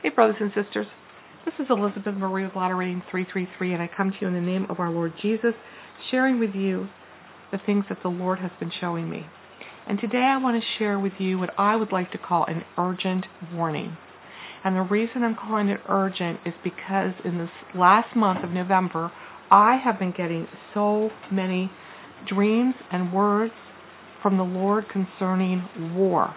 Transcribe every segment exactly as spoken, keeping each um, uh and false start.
Hey, brothers and sisters. This is Elizabeth Marie with Lotto Rating three three three, and I come to you in the name of our Lord Jesus, sharing with you the things that the Lord has been showing me. And today I want to share with you what I would like to call an urgent warning. And the reason I'm calling it urgent is because in this last month of November, I have been getting so many dreams and words from the Lord concerning war.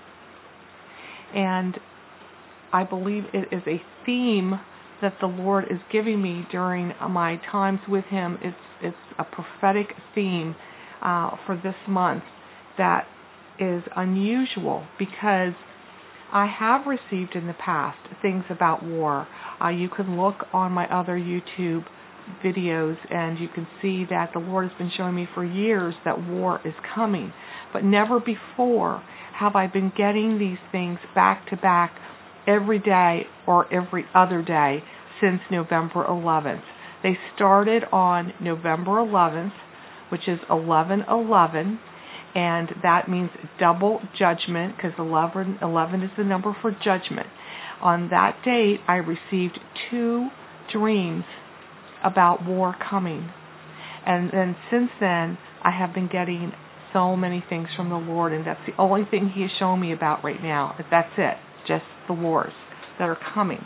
And I believe it is a theme that the Lord is giving me during my times with Him. It's it's a prophetic theme uh, for this month that is unusual because I have received in the past things about war. Uh, you can look on my other YouTube videos and you can see that the Lord has been showing me for years that war is coming. But never before have I been getting these things back to back every day or every other day since November eleventh. They started on November eleventh, which is eleven eleven, and that means double judgment because eleven, eleven is the number for judgment. On that date, I received two dreams about war coming. And then since then, I have been getting so many things from the Lord, and that's the only thing He is showing me about right now. That's it. Just the wars that are coming.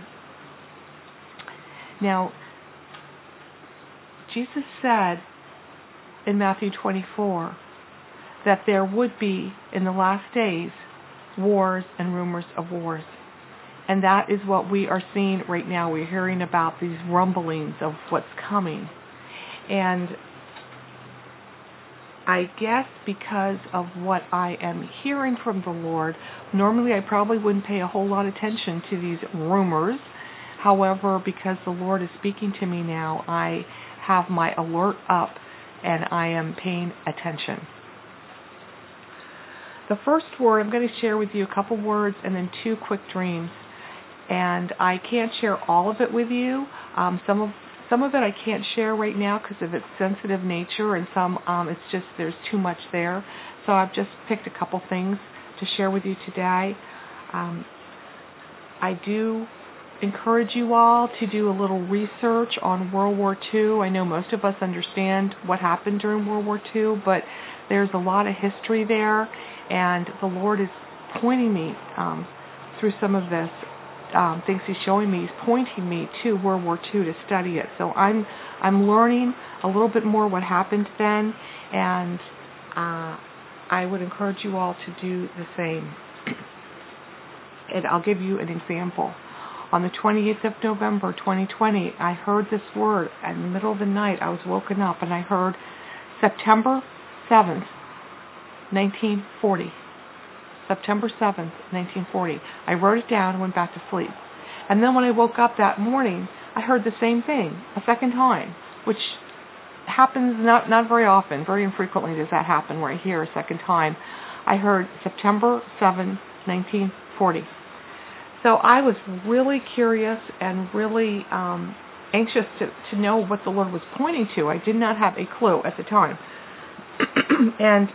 Now, Jesus said in Matthew twenty-four that there would be, in the last days, wars and rumors of wars. And that is what we are seeing right now. We're hearing about these rumblings of what's coming. And I guess because of what I am hearing from the Lord, normally I probably wouldn't pay a whole lot of attention to these rumors. However, because the Lord is speaking to me now, I have my alert up and I am paying attention. The first word, I'm going to share with you a couple words and then two quick dreams. And I can't share all of it with you. Um, some of Some of it I can't share right now because of its sensitive nature, and some um, it's just there's too much there. So I've just picked a couple things to share with you today. Um, I do encourage you all to do a little research on World War Two. I know most of us understand what happened during World War Two, but there's a lot of history there, and the Lord is pointing me um, through some of this. Um, things He's showing me, He's pointing me to World War Two to study it. So I'm I'm learning a little bit more what happened then, and uh, I would encourage you all to do the same. And I'll give you an example. On the twenty-eighth of November, twenty twenty, I heard this word in the middle of the night. I was woken up and I heard September seventh, nineteen forty. September seventh, nineteen forty. I wrote it down and went back to sleep. And then when I woke up that morning, I heard the same thing a second time, which happens not, not very often. Very infrequently does that happen where I hear a second time. I heard September seventh, nineteen forty. So I was really curious and really um, anxious to, to know what the Lord was pointing to. I did not have a clue at the time. and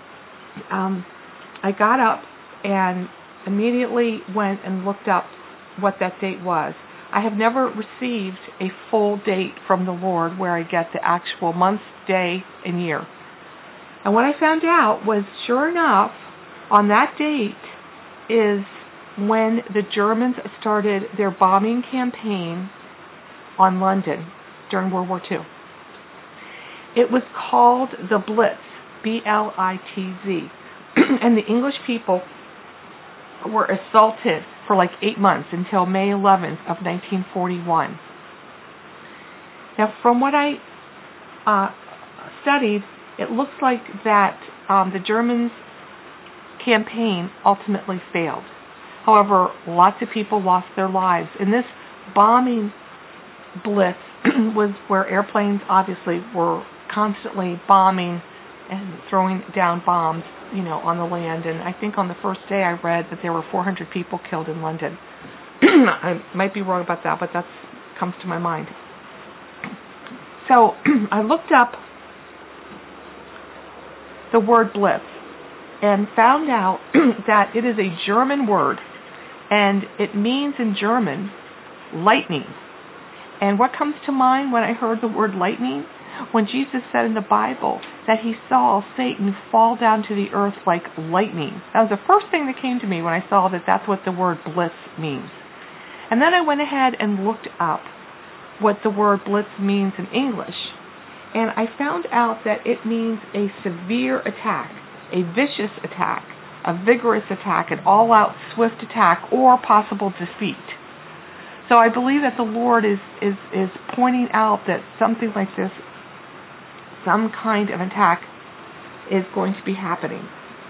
um I got up and immediately went and looked up what that date was. I have never received a full date from the Lord where I get the actual month, day, and year. And what I found out was, sure enough, on that date is when the Germans started their bombing campaign on London during World War Two. It was called the Blitz, B L I T Z. And the English people were assaulted for like eight months until May eleventh of nineteen forty-one. Now, from what I uh, studied, it looks like that um, the Germans' campaign ultimately failed. However, lots of people lost their lives. And this bombing blitz was where airplanes obviously were constantly bombing and throwing down bombs, you know, on the land. And I think on the first day I read that there were four hundred people killed in London. I might be wrong about that, but that comes to my mind. So I looked up the word blitz and found out that it is a German word, And it means in German, lightning. And what comes to mind when I heard the word lightning? When Jesus said in the Bible that he saw Satan fall down to the earth like lightning. That was the first thing that came to me when I saw that that's what the word blitz means. And then I went ahead and looked up what the word blitz means in English. And I found out that it means a severe attack, a vicious attack, a vigorous attack, an all-out swift attack, or possible defeat. So I believe that the Lord is, is, is pointing out that something like this, some kind of attack, is going to be happening.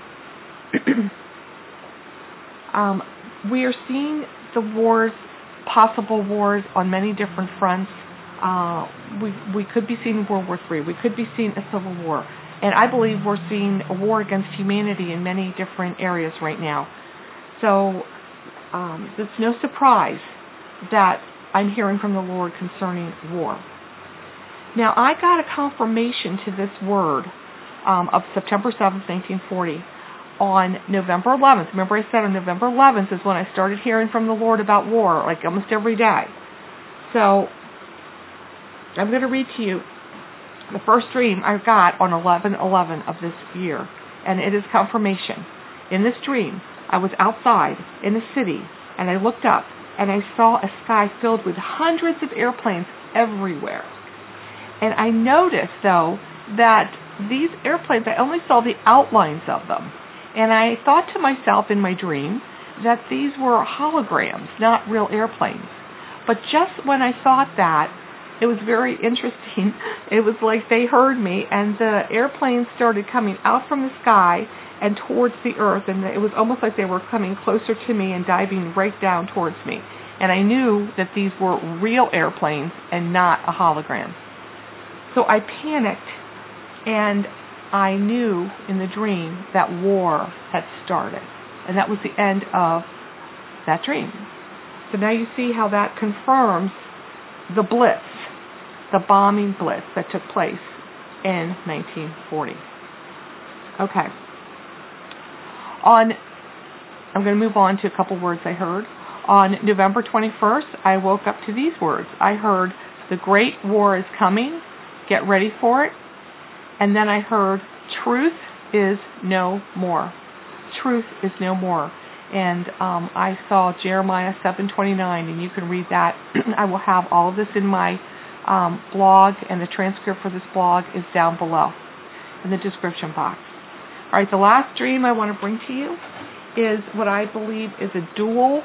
um, we are seeing the wars, possible wars, on many different fronts. Uh, we we could be seeing World War Three. We could be seeing a civil war. And I believe we're seeing a war against humanity in many different areas right now. So um, it's no surprise that I'm hearing from the Lord concerning war. Now, I got a confirmation to this word um, of September seventh, nineteen forty, on November eleventh. Remember I said on November eleventh is when I started hearing from the Lord about war, like almost every day. So I'm going to read to you the first dream I got on eleven eleven of this year, and it is confirmation. In this dream, I was outside in the city, and I looked up, and I saw a sky filled with hundreds of airplanes everywhere. And I noticed, though, that these airplanes, I only saw the outlines of them. And I thought to myself in my dream that these were holograms, not real airplanes. But just when I thought that, it was very interesting. It was like they heard me, and the airplanes started coming out from the sky and towards the earth, and it was almost like they were coming closer to me and diving right down towards me. And I knew that these were real airplanes and not a hologram. So I panicked, and I knew in the dream that war had started. And that was the end of that dream. So now you see how that confirms the blitz, the bombing blitz that took place in nineteen forty. Okay. On, I'm going to move on to a couple words I heard. On November twenty-first, I woke up to these words. I heard, "The great war is coming. Get ready for it." And then I heard, "Truth is no more." Truth is no more. And um, I saw Jeremiah seven twenty-nine, and you can read that. I will have all of this in my um, blog, and the transcript for this blog is down below in the description box. All right, the last dream I want to bring to you is what I believe is a dual,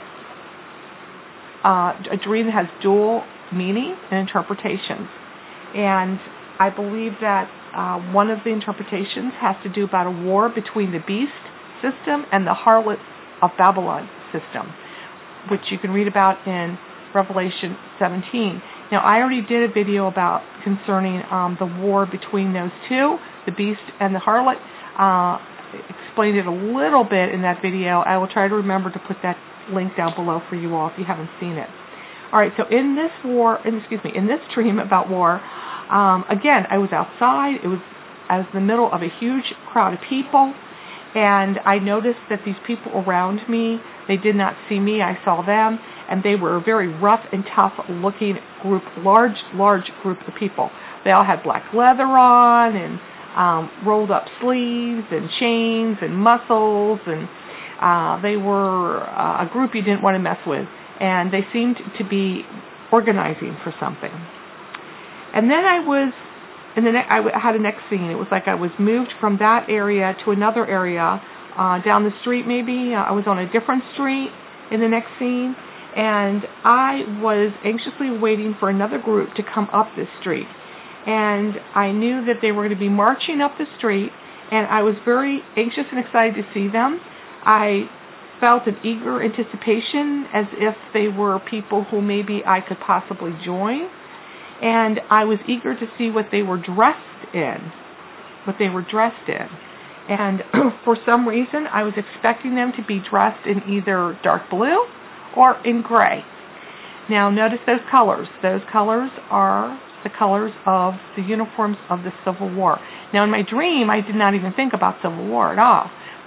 uh, a dream that has dual meaning and interpretations. And I believe that uh, one of the interpretations has to do about a war between the beast system and the harlot of Babylon system, which you can read about in Revelation seventeen. Now, I already did a video about concerning um, the war between those two, the beast and the harlot. Uh, explained it a little bit in that video. I will try to remember to put that link down below for you all if you haven't seen it. All right, so in this war, in, excuse me, in this dream about war, um, again, I was outside. It was I was in the middle of a huge crowd of people, and I noticed that these people around me, they did not see me. I saw them, and they were a very rough and tough-looking group, large, large group of people. They all had black leather on and um, rolled-up sleeves and chains and muscles, and uh, they were uh, a group you didn't want to mess with, and they seemed to be organizing for something. And then I was, in the ne- I had a next scene. It was like I was moved from that area to another area, uh, down the street maybe. Uh, I was on a different street in the next scene, and I was anxiously waiting for another group to come up this street. And I knew that they were going to be marching up the street, and I was very anxious and excited to see them. I felt an eager anticipation as if they were people who maybe I could possibly join. And I was eager to see what they were dressed in, what they were dressed in. And for some reason, I was expecting them to be dressed in either dark blue or in gray. Now, notice those colors. Those colors are the colors of the uniforms of the Civil War. Now, in my dream, I did not even think about Civil War at all.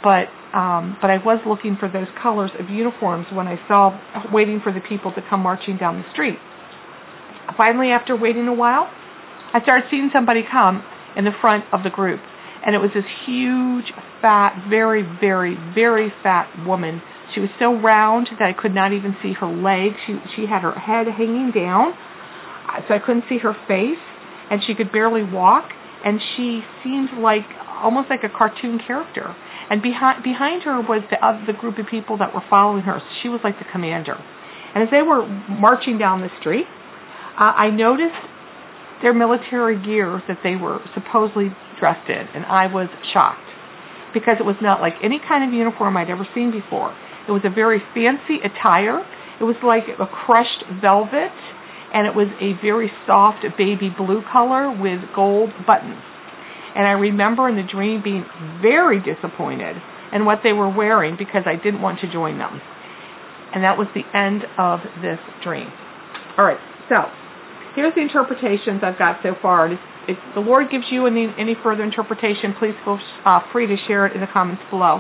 but um, but I was looking for those colors of uniforms when I saw, waiting for the people to come marching down the street. Finally, after waiting a while, I started seeing somebody come in the front of the group, and it was this huge, fat, very, very, very fat woman. She was so round that I could not even see her legs. She, she had her head hanging down, so I couldn't see her face, and she could barely walk, and she seemed like almost like a cartoon character. And behind behind her was the uh, the group of people that were following her. So she was like the commander. And as they were marching down the street, uh, I noticed their military gear that they were supposedly dressed in, and I was shocked because it was not like any kind of uniform I'd ever seen before. It was a very fancy attire. It was like a crushed velvet, and it was a very soft baby blue color with gold buttons. And I remember in the dream being very disappointed in what they were wearing because I didn't want to join them. And that was the end of this dream. All right, so here's the interpretations I've got so far. If, if the Lord gives you any, any further interpretation, please feel uh, free to share it in the comments below.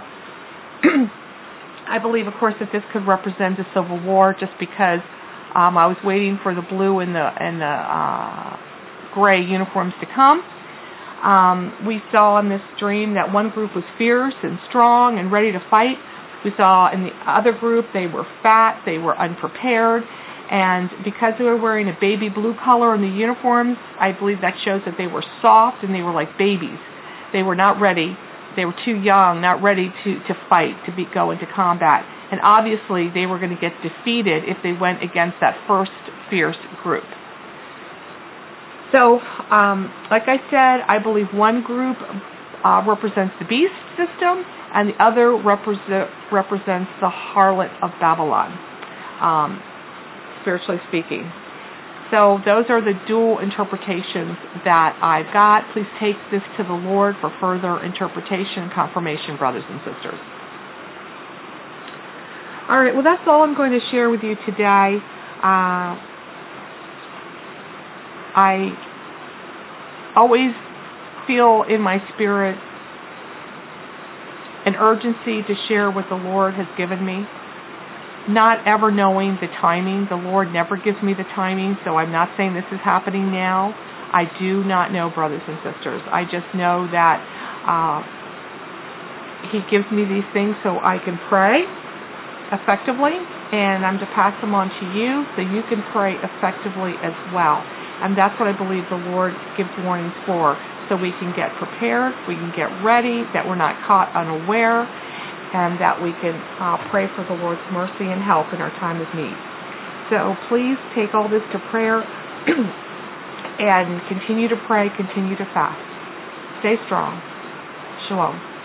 I believe, of course, that this could represent a civil war just because um, I was waiting for the blue and the, and the uh, gray uniforms to come. Um, we saw in this dream that one group was fierce and strong and ready to fight. We saw in the other group they were fat, they were unprepared, and because they were wearing a baby blue color in the uniforms, I believe that shows that they were soft and they were like babies. They were not ready. They were too young, not ready to, to fight, to be, go into combat. And obviously they were going to get defeated if they went against that first fierce group. So, um, like I said, I believe one group uh, represents the beast system, and the other represent, represents the harlot of Babylon, um, spiritually speaking. So those are the dual interpretations that I've got. Please take this to the Lord for further interpretation and confirmation, brothers and sisters. All right, well, that's all I'm going to share with you today. Uh, I always feel in my spirit an urgency to share what the Lord has given me, not ever knowing the timing. The Lord never gives me the timing, so I'm not saying this is happening now. I do not know, brothers and sisters. I just know that uh, He gives me these things so I can pray effectively, and I'm to pass them on to you so you can pray effectively as well. And that's what I believe the Lord gives warnings for, so we can get prepared, we can get ready, that we're not caught unaware, and that we can uh, pray for the Lord's mercy and help in our time of need. So please take all this to prayer and continue to pray, continue to fast. Stay strong. Shalom.